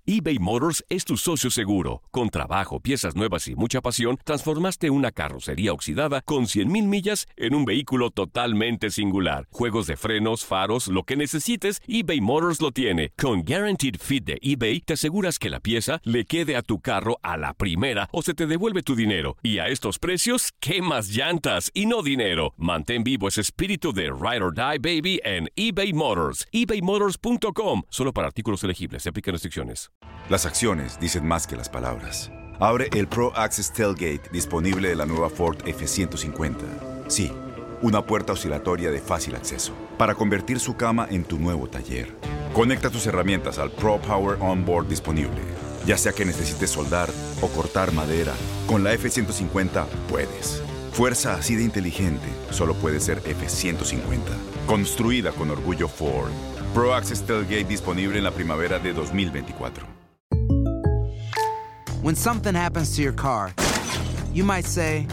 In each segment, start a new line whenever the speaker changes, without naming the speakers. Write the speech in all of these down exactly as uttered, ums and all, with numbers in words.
eBay Motors es tu socio seguro. Con trabajo, piezas nuevas y mucha pasión, transformaste una carrocería oxidada con cien mil millas en un vehículo totalmente singular. Juegos de frenos, faros, lo que necesites, eBay Motors lo tiene. Con Guaranteed Fit de eBay, te aseguras que la pieza le quede a tu carro a la primera o se te devuelve tu dinero. Y a estos precios, ¿qué más llantas y no dinero? Mantén vivo ese espíritu de Ride or Die, baby, en eBay Motors. ebay motors punto com. Solo para artículos elegibles. Se aplican restricciones.
Las acciones dicen más que las palabras. Abre el Pro Access Tailgate disponible de la nueva Ford F ciento cincuenta. Sí, una puerta oscilatoria de fácil acceso para convertir su cama en tu nuevo taller. Conecta tus herramientas al Pro Power Onboard disponible. Ya sea que necesites soldar o cortar madera, con la F ciento cincuenta puedes. Fuerza así de inteligente solo puede ser F ciento cincuenta. Construida con orgullo Ford. Pro Access Tailgate disponible en la primavera de dos mil veinticuatro.
When something happens to your car, you might say,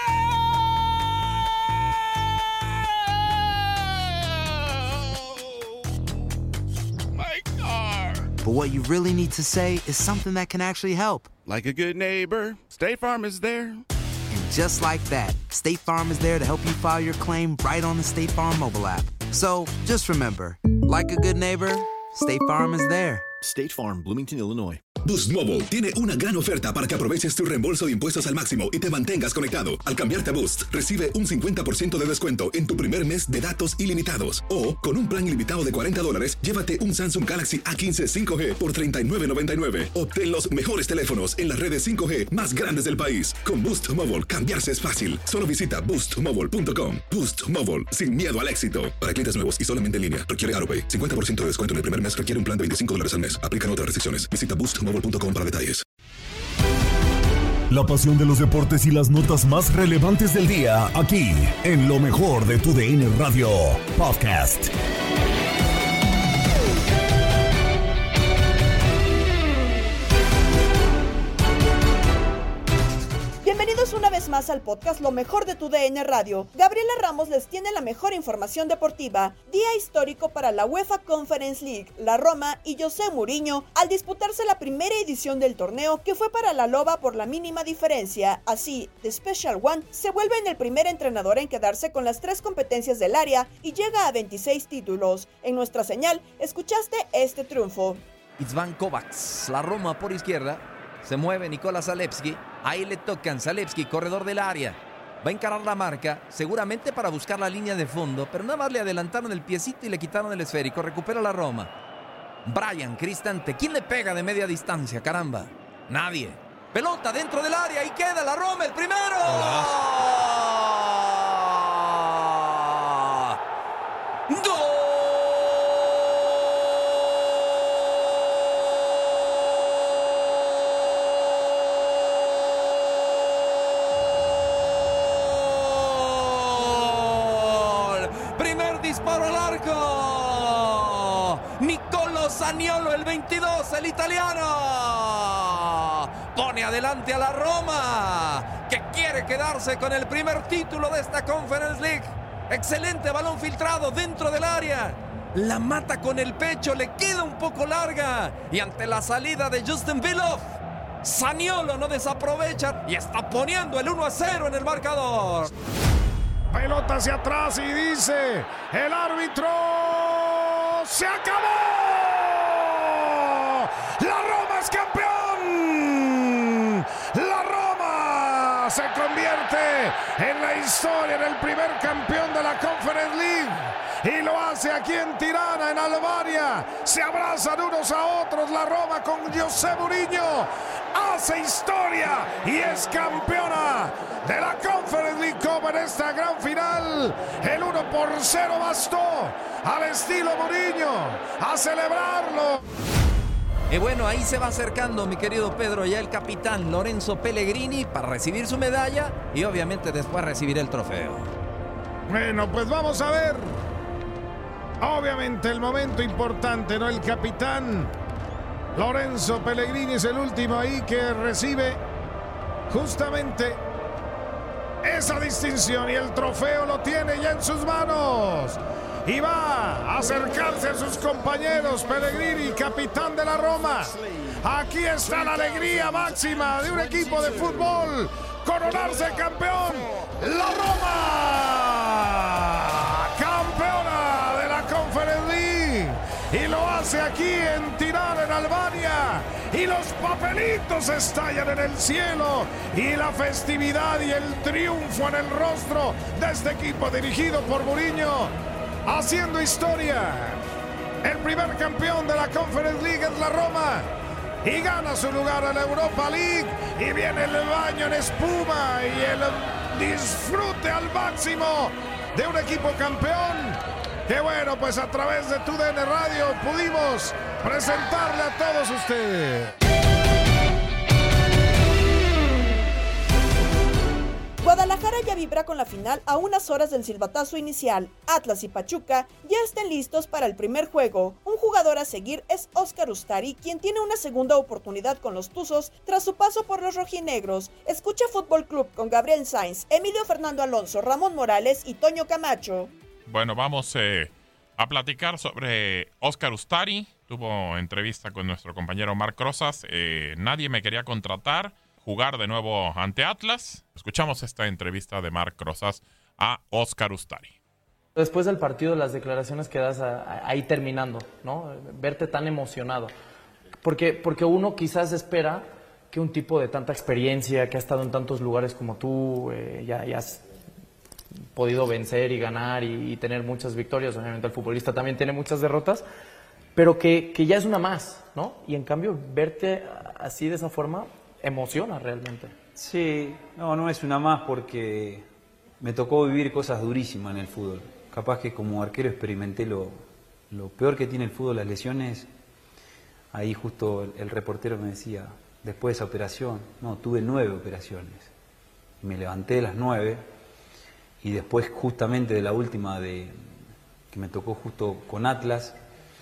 My car!
But what you really need to say is something that can actually help.
Like a good neighbor, State Farm is there.
And just like that, State Farm is there to help you file your claim right on the State Farm mobile app. So just remember, like a good neighbor, State Farm is there.
State Farm, Bloomington, Illinois.
Boost Mobile tiene una gran oferta para que aproveches tu reembolso de impuestos al máximo y te mantengas conectado. Al cambiarte a Boost, recibe un cincuenta por ciento de descuento en tu primer mes de datos ilimitados. O, con un plan ilimitado de cuarenta dólares, llévate un Samsung Galaxy A quince cinco G por treinta y nueve noventa y nueve. Obtén los mejores teléfonos en las redes cinco G más grandes del país. Con Boost Mobile, cambiarse es fácil. Solo visita boost mobile punto com. Boost Mobile, sin miedo al éxito. Para clientes nuevos y solamente en línea, requiere AutoPay. cincuenta por ciento de descuento en el primer mes requiere un plan de veinticinco dólares al mes. Aplican otras restricciones. Visita boost mobile punto com para detalles.
La pasión de los deportes y las notas más relevantes del día, aquí, en lo mejor de tu D N Radio Podcast.
Bienvenidos una vez más al podcast Lo Mejor de tu D N Radio. Gabriela Ramos les tiene la mejor información deportiva. Día histórico para la UEFA Conference League. La Roma y José Mourinho al disputarse la primera edición del torneo que fue para la Loba por la mínima diferencia. Así, The Special One se vuelve en el primer entrenador en quedarse con las tres competencias del área y llega a veintiséis títulos. En nuestra señal, escuchaste este triunfo.
Itzvan Kovacs, la Roma por izquierda. Se mueve Nikola Zalewski. Ahí le tocan. Zalewski, corredor del área. Va a encarar la marca, seguramente para buscar la línea de fondo, pero nada más le adelantaron el piecito y le quitaron el esférico. Recupera la Roma. Brian Cristante. ¿Quién le pega de media distancia? Caramba. Nadie. Pelota dentro del área y queda la Roma el primero. ¡Gol! Disparo al arco. Niccolò Zaniolo, el veintidós, el italiano. Pone adelante a la Roma, que quiere quedarse con el primer título de esta Conference League. Excelente balón filtrado dentro del área. La mata con el pecho, le queda un poco larga. Y ante la salida de Justin Bieloff, Zaniolo no desaprovecha y está poniendo el uno a cero en el marcador.
Pelota hacia atrás y dice el árbitro: ¡se acabó! ¡La Roma es campeón! ¡La Roma se convierte en la historia, en el primer campeón de la Conference League! Y lo hace aquí en Tirana, en Albania. Se abrazan unos a otros la Roma con José Mourinho. Hace historia y es campeona de la Conference League Cup en esta gran final. El uno por cero bastó al estilo Mourinho a celebrarlo.
Y bueno, ahí se va acercando, mi querido Pedro, ya el capitán Lorenzo Pellegrini para recibir su medalla y obviamente después recibir el trofeo.
Bueno, pues vamos a ver. Obviamente el momento importante, ¿no? El capitán Lorenzo Pellegrini es el último ahí que recibe justamente esa distinción y el trofeo lo tiene ya en sus manos. Y va a acercarse a sus compañeros. Pellegrini, capitán de la Roma, Aquí está la alegría máxima de un equipo de fútbol. Coronarse campeón. La Roma, campeona de la Conference League. Y lo hace aquí en Tirana, en Albania. Y los papelitos estallan en el cielo. Y la festividad y el triunfo en el rostro de este equipo dirigido por Mourinho. Haciendo historia. El primer campeón de la Conference League es la Roma. Y gana su lugar en la Europa League. Y viene el baño en espuma y el disfrute al máximo de un equipo campeón. Que bueno, pues a través de tu D N Radio pudimos presentarle a todos ustedes.
Guadalajara ya vibra con la final a unas horas del silbatazo inicial. Atlas y Pachuca ya están listos para el primer juego. Un jugador a seguir es Óscar Ustari, quien tiene una segunda oportunidad con los Tuzos tras su paso por los rojinegros. Escucha Fútbol Club con Gabriel Sainz, Emilio Fernando Alonso, Ramón Morales y Toño Camacho.
Bueno, vamos eh, a platicar sobre Óscar Ustari. Tuvo entrevista con nuestro compañero Marc Rosas. Eh, nadie me quería contratar. Jugar de nuevo ante Atlas. Escuchamos esta entrevista de Marc Rosas a Óscar Ustari.
Después del partido, las declaraciones que das a, a, ahí terminando, ¿no? Verte tan emocionado. Porque, porque uno quizás espera que un tipo de tanta experiencia, que ha estado en tantos lugares como tú, eh, ya, ya has podido vencer y ganar y, y tener muchas victorias. Obviamente el futbolista también tiene muchas derrotas, pero que, que ya es una más, ¿no? Y en cambio, verte así de esa forma emociona realmente.
Sí, no, no es una más porque me tocó vivir cosas durísimas en el fútbol. Capaz que como arquero experimenté lo, lo peor que tiene el fútbol, las lesiones. Ahí justo el, el reportero me decía, después de esa operación, no, tuve nueve operaciones. Y me levanté de las nueve y después justamente de la última de que me tocó justo con Atlas,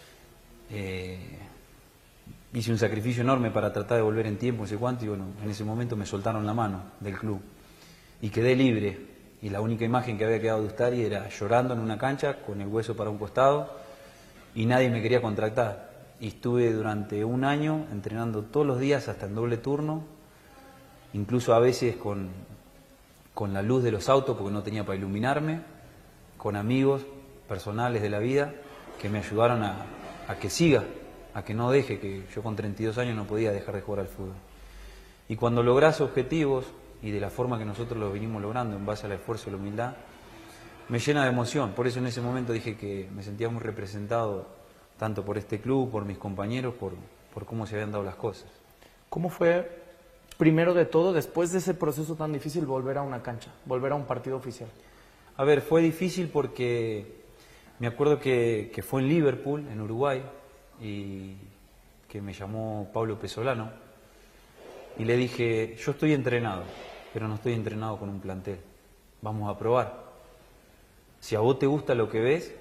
eh, hice un sacrificio enorme para tratar de volver en tiempo, no sé cuánto, y bueno, en ese momento me soltaron la mano del club y quedé libre. Y la única imagen que había quedado de Ustari era llorando en una cancha con el hueso para un costado y nadie me quería contratar. Y estuve durante un año entrenando todos los días hasta en doble turno, incluso a veces con, con la luz de los autos porque no tenía para iluminarme, con amigos personales de la vida que me ayudaron a, a que siga, a que no deje, que yo con treinta y dos años no podía dejar de jugar al fútbol. Y cuando lográs objetivos, y de la forma que nosotros los vinimos logrando, en base al esfuerzo y la humildad, me llena de emoción. Por eso en ese momento dije que me sentía muy representado, tanto por este club, por mis compañeros, por, por cómo se habían dado las cosas.
¿Cómo fue, primero de todo, después de ese proceso tan difícil, volver a una cancha, volver a un partido oficial?
A ver, fue difícil porque me acuerdo que, que fue en Liverpool, en Uruguay, y que me llamó Pablo Pesolano y le dije, yo estoy entrenado, pero no estoy entrenado con un plantel, vamos a probar, si a vos te gusta lo que ves,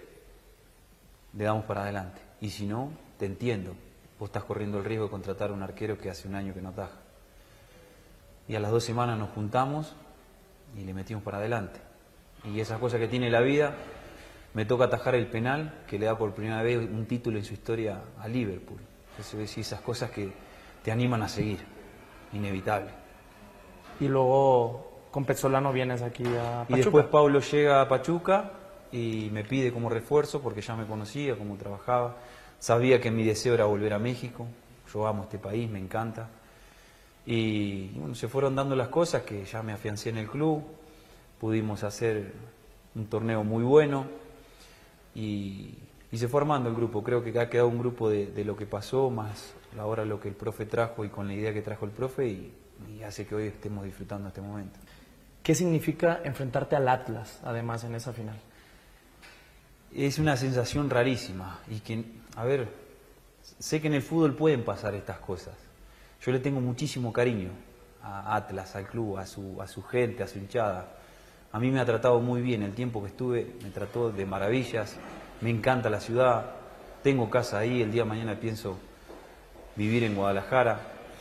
le damos para adelante, y si no, te entiendo, vos estás corriendo el riesgo de contratar a un arquero que hace un año que no ataja. Y a las dos semanas nos juntamos y le metimos para adelante, y esas cosas que tiene la vida. Me toca atajar el penal que le da por primera vez un título en su historia a Liverpool. Entonces, esas cosas que te animan a seguir, inevitable.
Y luego con Pesolano vienes aquí a Pachuca.
Y después Pablo llega a Pachuca y me pide como refuerzo porque ya me conocía, cómo trabajaba. Sabía que mi deseo era volver a México. Yo amo este país, me encanta. Y bueno, se fueron dando las cosas que ya me afiancé en el club. Pudimos hacer un torneo muy bueno. Y, y se fue armando el grupo. Creo que ha quedado un grupo de, de lo que pasó, más ahora lo que el profe trajo y con la idea que trajo el profe, y, y hace que hoy estemos disfrutando este momento.
¿Qué significa enfrentarte al Atlas, además, en esa final?
Es una sensación rarísima y que, a ver, sé que en el fútbol pueden pasar estas cosas. Yo le tengo muchísimo cariño a Atlas, al club, a su, a su gente, a su hinchada. A mí me ha tratado muy bien, el tiempo que estuve me trató de maravillas, me encanta la ciudad, tengo casa ahí, el día de mañana pienso vivir en Guadalajara,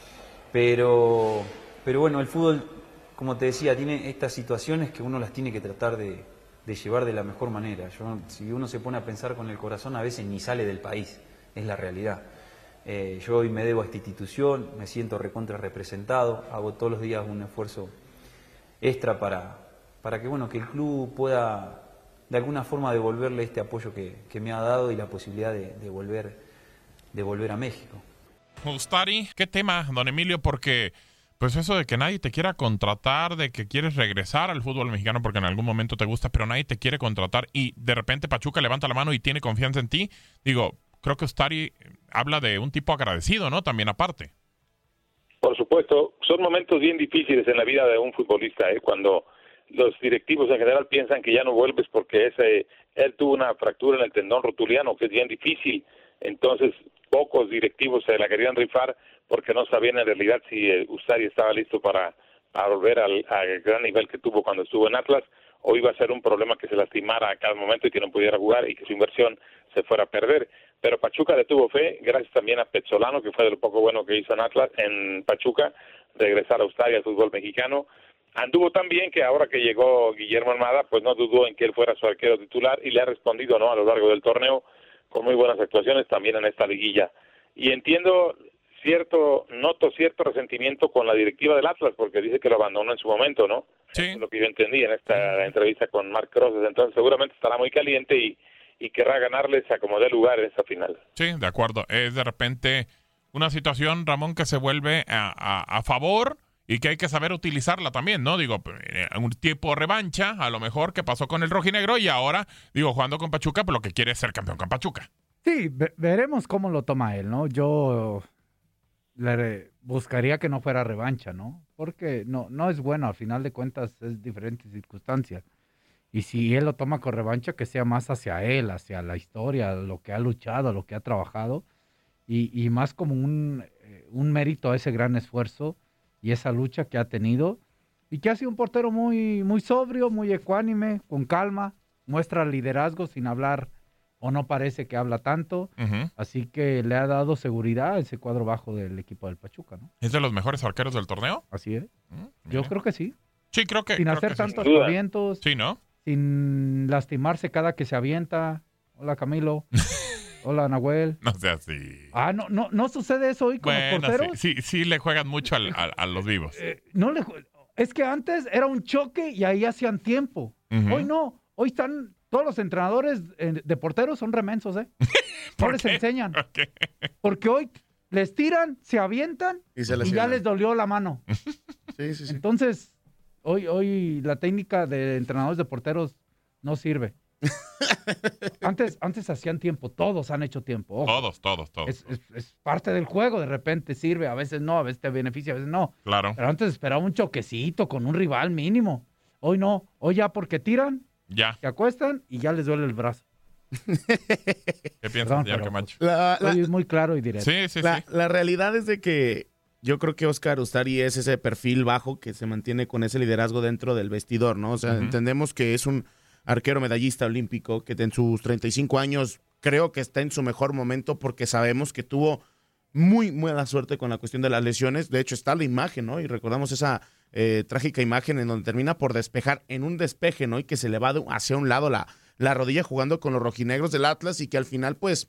pero, pero bueno, el fútbol, como te decía, tiene estas situaciones que uno las tiene que tratar de, de llevar de la mejor manera. Yo, si uno se pone a pensar con el corazón, a veces ni sale del país, es la realidad. Eh, yo hoy me debo a esta institución, me siento recontra representado, hago todos los días un esfuerzo extra para, para que, bueno, que el club pueda de alguna forma devolverle este apoyo que, que me ha dado y la posibilidad de, de, volver, de volver a México.
Ustari, ¿qué tema, don Emilio? Porque pues eso de que nadie te quiera contratar, de que quieres regresar al fútbol mexicano porque en algún momento te gusta, pero nadie te quiere contratar y de repente Pachuca levanta la mano y tiene confianza en ti, digo, creo que Ustari habla de un tipo agradecido, ¿no? También aparte.
Por supuesto, son momentos bien difíciles en la vida de un futbolista, ¿eh? Cuando los directivos en general piensan que ya no vuelves porque ese, él tuvo una fractura en el tendón rotuliano, que es bien difícil, entonces pocos directivos se la querían rifar porque no sabían en realidad si Ustari estaba listo para, para volver al, al gran nivel que tuvo cuando estuvo en Atlas, o iba a ser un problema que se lastimara a cada momento y que no pudiera jugar y que su inversión se fuera a perder. Pero Pachuca le tuvo fe, gracias también a Pezzolano, que fue de lo poco bueno que hizo en Atlas, en Pachuca, regresar a Ustari al fútbol mexicano. Anduvo tan bien que ahora que llegó Guillermo Almada, pues no dudó en que él fuera su arquero titular y le ha respondido, ¿no?, a lo largo del torneo con muy buenas actuaciones también en esta liguilla. Y entiendo cierto, noto cierto resentimiento con la directiva del Atlas porque dice que lo abandonó en su momento, ¿no?
Sí.
Eso es lo que yo entendí en esta entrevista con Marc Rosas, entonces seguramente estará muy caliente y, y querrá ganarles a como dé lugar en esta final.
Sí, de acuerdo. Es de repente una situación, Ramón, que se vuelve a, a, a favor y que hay que saber utilizarla también, ¿no? Digo, un tipo revancha, a lo mejor, que pasó con el rojinegro y ahora, digo, jugando con Pachuca, pues lo que quiere es ser campeón con Pachuca.
Sí, ve- veremos cómo lo toma él, ¿no? Yo le buscaría que no fuera revancha, ¿no? Porque no, no es bueno, al final de cuentas es diferentes circunstancias. Y si él lo toma con revancha, que sea más hacia él, hacia la historia, lo que ha luchado, lo que ha trabajado, y, y más como un, eh, un mérito a ese gran esfuerzo y esa lucha que ha tenido, y que ha sido un portero muy, muy sobrio, muy ecuánime, con calma, muestra liderazgo sin hablar, o no parece que habla tanto,
Uh-huh.
así que le ha dado seguridad a ese cuadro bajo del equipo del Pachuca, ¿no?
¿Es de los mejores arqueros del torneo?
Así es.
Mm,
Yo
mira.
creo que sí.
Sí, creo que
Sin
creo
hacer
que sí.
tantos
Sin duda.
avientos,
Sí, ¿no?
sin lastimarse cada que se avienta. Hola, Camilo. Hola, Nahuel.
No sea así.
Ah, no, no, no sucede eso hoy con los
Bueno,
porteros.
sí, sí, sí le juegan mucho al, al- a los vivos.
Eh, no le, ju- es que antes era un choque y ahí hacían tiempo.
Ujú.
Hoy no. Hoy están todos los entrenadores eh, de porteros son remensos, ¿eh? No
¿Por
les
qué?
enseñan.
¿Por qué?
Porque hoy les tiran, se avientan
Y se
y ya
lesionan.
les dolió la mano.
Sí, sí, sí.
Entonces, hoy, hoy la técnica de entrenadores de porteros no sirve. Antes, antes hacían tiempo, todos han hecho tiempo. ojo.
Todos, todos, todos.
Es, es- es parte del juego, de repente sirve, a veces no, a veces te beneficia, a veces no.
Claro.
Pero antes esperaba un choquecito con un rival mínimo. Hoy no, hoy ya porque tiran,
Ya.
se acuestan y ya les duele el brazo.
¿Qué piensas,
Perdón,
señor
pero-
Camacho?
La, la-
Hoy es muy claro y directo.
Sí, sí,
la-
sí.
la realidad es de que yo creo que Oscar Ustari es ese perfil bajo que se mantiene con ese liderazgo dentro del vestidor, ¿no? O sea,
Ujú.
entendemos que es un arquero medallista olímpico que en sus treinta y cinco años creo que está en su mejor momento porque sabemos que tuvo muy mala suerte con la cuestión de las lesiones. De hecho, está la imagen, ¿no? Y recordamos esa eh, trágica imagen en donde termina por despejar en un despeje, ¿no? Y que se le va de- hacia un lado la, la rodilla jugando con los rojinegros del Atlas y que al final, pues,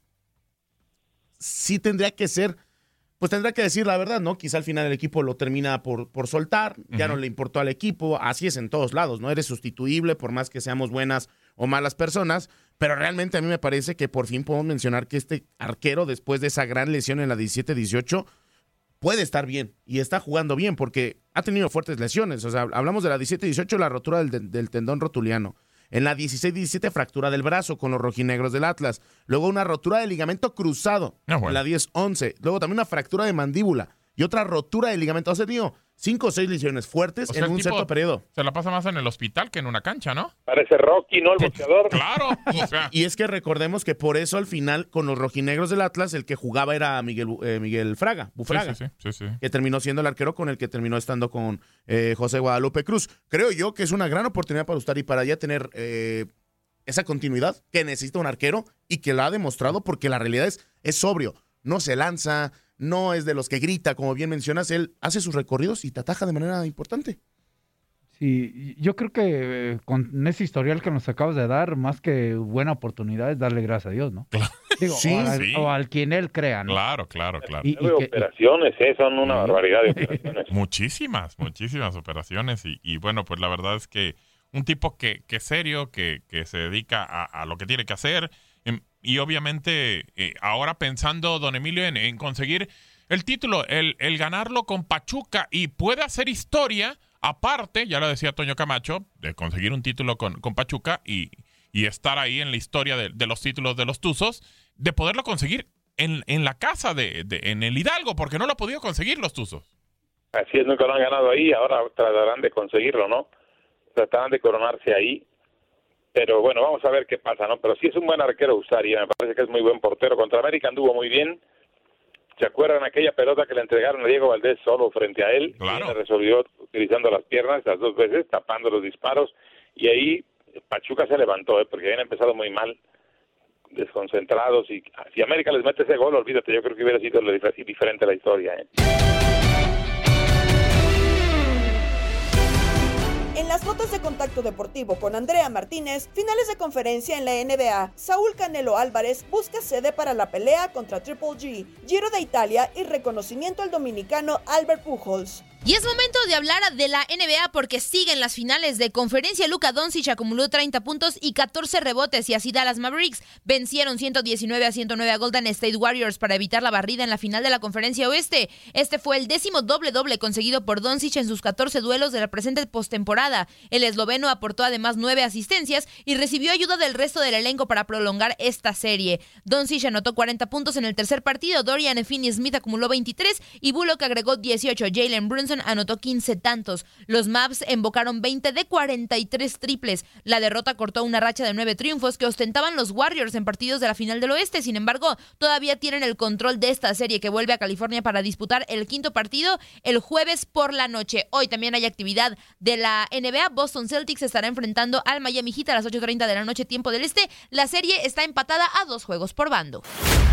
sí tendría que ser, pues tendría que decir la verdad, ¿no? Quizá al final el equipo lo termina por, por soltar, ya
Ujú.
no le importó al equipo, así es en todos lados, ¿no? Eres sustituible por más que seamos buenas o malas personas, pero realmente a mí me parece que por fin podemos mencionar que este arquero, después de esa gran lesión en la diecisiete dieciocho, puede estar bien y está jugando bien porque ha tenido fuertes lesiones. O sea, hablamos de la diecisiete dieciocho, la rotura del, del tendón rotuliano. En la dieciséis diecisiete, fractura del brazo con los rojinegros del Atlas. Luego una rotura de ligamento cruzado
Ah, bueno.
en la diez once. Luego también una fractura de mandíbula y otra rotura de ligamento. O sea, tenido cinco o seis lesiones fuertes
O sea,
en
el
un
tipo
cierto periodo.
Se la pasa más en el hospital que en una cancha, ¿no?
Parece Rocky, ¿no? El boxeador.
Claro. O sea,
Y es que recordemos que por eso al final con los rojinegros del Atlas el que jugaba era Miguel, Bu- eh, Miguel Fraga,
sí,
Bufraga.
sí, sí, sí, sí.
Que terminó siendo el arquero con el que terminó estando con eh, José Guadalupe Cruz. Creo yo que es una gran oportunidad para Ustari para ya tener eh, esa continuidad que necesita un arquero y que la ha demostrado porque la realidad es, es sobrio, no se lanza, no es de los que grita, como bien mencionas, él hace sus recorridos y te ataja de manera importante.
Sí, yo creo que eh, con ese historial que nos acabas de dar, más que buena oportunidad es darle gracias a Dios, ¿no? Digo,
Sí,
o, al,
sí.
o al quien él crea, ¿no?
Claro, claro, claro.
Y- y
Nueve
que-
operaciones, ¿eh? Son una barbaridad de operaciones.
Muchísimas, muchísimas operaciones y, y bueno, pues la verdad es que un tipo que, que es serio, que, que se dedica a, a lo que tiene que hacer em, y obviamente eh, ahora pensando, don Emilio, en, en conseguir el título, el, el ganarlo con Pachuca y puede hacer historia, aparte, ya lo decía Toño Camacho, de conseguir un título con, con Pachuca y, y estar ahí en la historia de, de los títulos de los Tuzos, de poderlo conseguir en, en la casa, de, de en el Hidalgo, porque no lo ha podido conseguir los Tuzos.
Así es, nunca lo han ganado ahí, ahora tratarán de conseguirlo, ¿no? Tratarán de coronarse ahí. Pero bueno, vamos a ver qué pasa, ¿no? Pero sí es un buen arquero Ustari, me parece que es muy buen portero. Contra América anduvo muy bien. ¿Se acuerdan aquella pelota que le entregaron a Diego Valdés solo frente a él?
Claro.
Y él resolvió utilizando las piernas las dos veces, tapando los disparos. Y ahí Pachuca se levantó, ¿eh? Porque habían empezado muy mal, desconcentrados. Y si América les mete ese gol, olvídate, yo creo que hubiera sido diferente la historia, ¿eh?
En las notas de Contacto Deportivo con Andrea Martínez, finales de conferencia en la N B A, Saúl Canelo Álvarez busca sede para la pelea contra Triple G, Giro de Italia y reconocimiento al dominicano Albert Pujols.
Y es momento de hablar de la N B A porque siguen las finales de conferencia. Luka Doncic acumuló treinta puntos y catorce rebotes y así Dallas Mavericks vencieron ciento diecinueve a ciento nueve a Golden State Warriors para evitar la barrida en la final de la conferencia oeste. Este fue el décimo doble-doble conseguido por Doncic en sus catorce duelos de la presente postemporada. El esloveno aportó además nueve asistencias y recibió ayuda del resto del elenco para prolongar esta serie. Doncic anotó cuarenta puntos en el tercer partido, Dorian Finney-Smith acumuló veintitrés y Bullock agregó dieciocho. Jalen Brunson anotó quince tantos. Los Mavs embocaron veinte de cuarenta y tres triples. La derrota cortó una racha de nueve triunfos que ostentaban los Warriors en partidos de la final del oeste. Sin embargo, todavía tienen el control de esta serie que vuelve a California para disputar el quinto partido el jueves por la noche. Hoy también hay actividad de la N B A. Boston Celtics estará enfrentando al Miami Heat a las ocho treinta de la noche, tiempo del este. La serie está empatada a dos juegos por bando.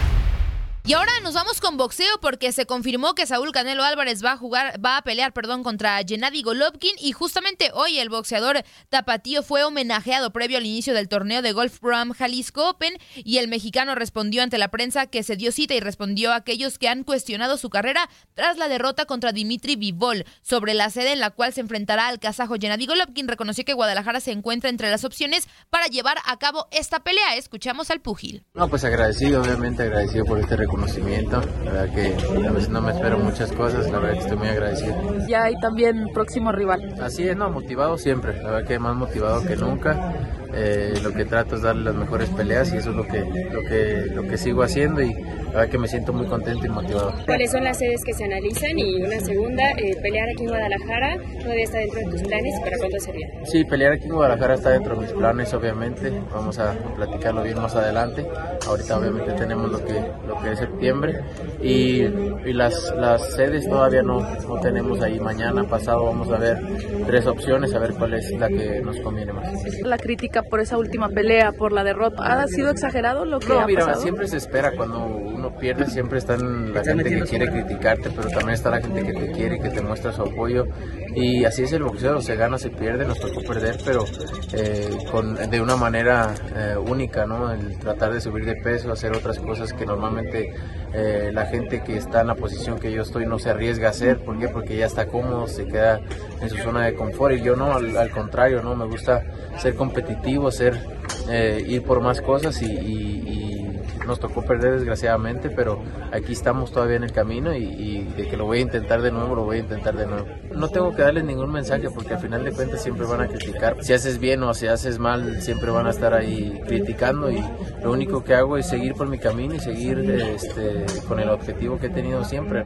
Y ahora nos vamos con boxeo porque se confirmó que Saúl Canelo Álvarez va a jugar, va a pelear, perdón, contra Gennady Golovkin y justamente hoy el boxeador tapatío fue homenajeado previo al inicio del torneo de Golf Pro-Am Jalisco Open y el mexicano respondió ante la prensa que se dio cita y respondió a aquellos que han cuestionado su carrera tras la derrota contra Dimitri Bivol. Sobre la sede en la cual se enfrentará al kazajo Gennady Golovkin, reconoció que Guadalajara se encuentra entre las opciones para llevar a cabo esta pelea. Escuchamos al púgil.
No, pues agradecido, obviamente agradecido por este reconocimiento. La verdad que a veces no me espero muchas cosas, la verdad que estoy muy agradecido.
Ya hay también próximo rival.
Así es, no, motivado siempre, la verdad que más motivado que nunca. Eh, lo que trato es darle las mejores peleas y eso es lo que, lo que, lo que sigo haciendo y la verdad que me siento muy contento y motivado.
¿Cuáles son las sedes que se analizan? Y una segunda, eh, pelear aquí en Guadalajara, ¿todavía está dentro de tus planes? ¿Para cuándo sería?
Sí, pelear aquí en Guadalajara está dentro de mis planes, obviamente, vamos a platicarlo bien más adelante. Ahorita obviamente tenemos lo que, lo que es septiembre y, y las, las sedes todavía no, no tenemos ahí. Mañana, pasado, vamos a ver tres opciones, a ver cuál es la que nos conviene más.
La crítica por esa última pelea, por la derrota, ¿ha sido exagerado lo que
no,
ha
mira,
pasado?
Siempre se espera cuando uno pierde, siempre está la gente que quiere criticarte, pero también está la gente que te quiere y que te muestra su apoyo. Y así es el boxeo, se gana, se pierde, nos tocó perder, pero eh, con, de una manera eh, única, ¿no? El tratar de subir de peso, hacer otras cosas que normalmente eh, la gente que está en la posición que yo estoy no se arriesga a hacer. ¿Por qué? Porque ya está cómodo, se queda en su zona de confort y yo no, al, al contrario, ¿no? Me gusta ser competitivo, ser, eh, ir por más cosas y, y, y nos tocó perder desgraciadamente, pero aquí estamos todavía en el camino y, y de que lo voy a intentar de nuevo, lo voy a intentar de nuevo. No tengo que darles ningún mensaje porque al final de cuentas siempre van a criticar. Si haces bien o si haces mal, siempre van a estar ahí criticando y lo único que hago es seguir por mi camino y seguir este, con el objetivo que he tenido siempre.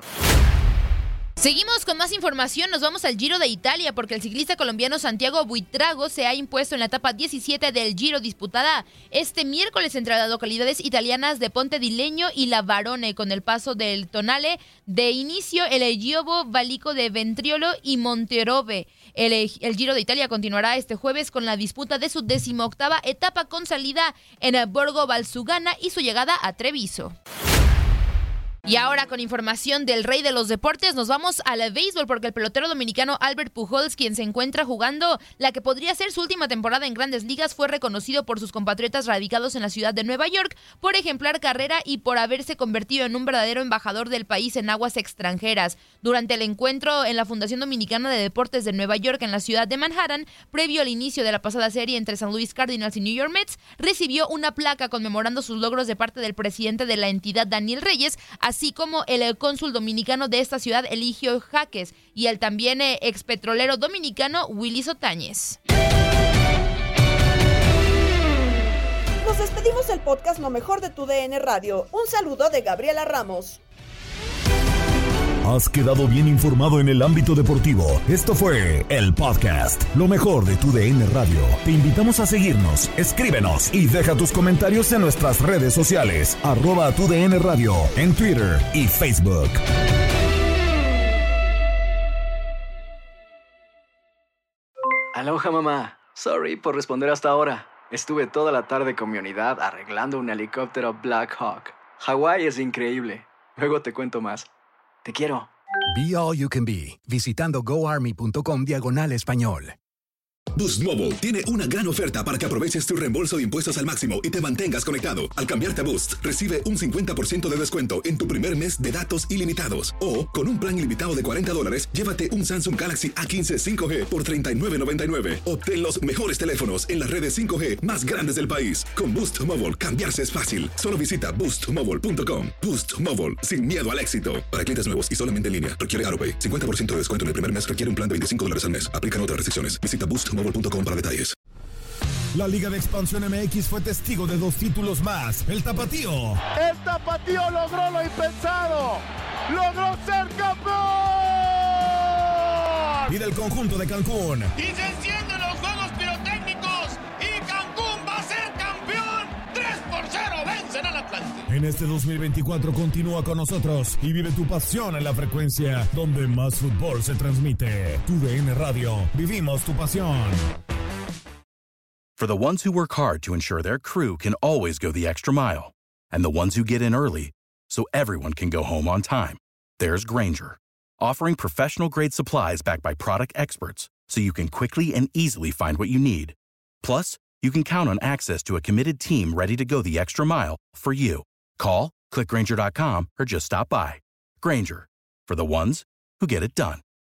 Seguimos con más información, nos vamos al Giro de Italia porque el ciclista colombiano Santiago Buitrago se ha impuesto en la etapa diecisiete del Giro disputada este miércoles entre las localidades italianas de Ponte di Legno y La Varone con el paso del Tonale de inicio el Giovo Valico de Ventriolo y Monterove. El, el Giro de Italia continuará este jueves con la disputa de su decimoctava etapa con salida en Borgo Valsugana y su llegada a Treviso. Y ahora con información del rey de los deportes nos vamos al béisbol porque el pelotero dominicano Albert Pujols, quien se encuentra jugando la que podría ser su última temporada en Grandes Ligas, fue reconocido por sus compatriotas radicados en la ciudad de Nueva York por ejemplar carrera y por haberse convertido en un verdadero embajador del país en aguas extranjeras. Durante el encuentro en la Fundación Dominicana de Deportes de Nueva York en la ciudad de Manhattan, previo al inicio de la pasada serie entre San Luis Cardinals y New York Mets, recibió una placa conmemorando sus logros de parte del presidente de la entidad, Daniel Reyes, así como el cónsul dominicano de esta ciudad, Eligio Jaques, y el también eh, expetrolero dominicano, Willy Sotáñez.
Nos despedimos del podcast Lo Mejor de tu D N Radio. Un saludo de Gabriela Ramos.
Has quedado bien informado en el ámbito deportivo. Esto fue el podcast Lo Mejor de tu D N Radio. Te invitamos a seguirnos, escríbenos y deja tus comentarios en nuestras redes sociales, arroba tu D N Radio, en Twitter y Facebook.
Aloha, mamá. Sorry por responder hasta ahora. Estuve toda la tarde con mi unidad arreglando un helicóptero Black Hawk. Hawái es increíble. Luego te cuento más. Te quiero.
Be All You Can Be, visitando goarmy.com diagonal español.
Boost Mobile tiene una gran oferta para que aproveches tu reembolso de impuestos al máximo y te mantengas conectado. Al cambiarte a Boost, recibe un cincuenta por ciento de descuento en tu primer mes de datos ilimitados. O, con un plan ilimitado de cuarenta dólares, llévate un Samsung Galaxy A quince cinco G por treinta y nueve noventa y nueve. Obtén los mejores teléfonos en las redes cinco G más grandes del país. Con Boost Mobile, cambiarse es fácil. Solo visita boost mobile punto com. Boost Mobile, sin miedo al éxito. Para clientes nuevos y solamente en línea, requiere AutoPay. cincuenta por ciento de descuento en el primer mes requiere un plan de veinticinco dólares al mes. Aplican otras restricciones. Visita boost mobile punto com para detalles.
La Liga de Expansión M X fue testigo de dos títulos más. El Tapatío.
El Tapatío logró lo impensado. ¡Logró ser campeón!
Y del conjunto de Cancún.
Y se encienden los juegos pirotécnicos. Y Cancún va a ser campeón. tres por cero vencen al Atlante.
En este dos mil veinticuatro continúa con nosotros y vive tu pasión en la frecuencia donde más fútbol se transmite. Tu D N Radio. Vivimos tu pasión.
For the ones who work hard to ensure their crew can always go the extra mile, and the ones who get in early so everyone can go home on time, there's Grainger, offering professional-grade supplies backed by product experts so you can quickly and easily find what you need. Plus, you can count on access to a committed team ready to go the extra mile for you. Call, click Grainger dot com, or just stop by. Grainger, for the ones who get it done.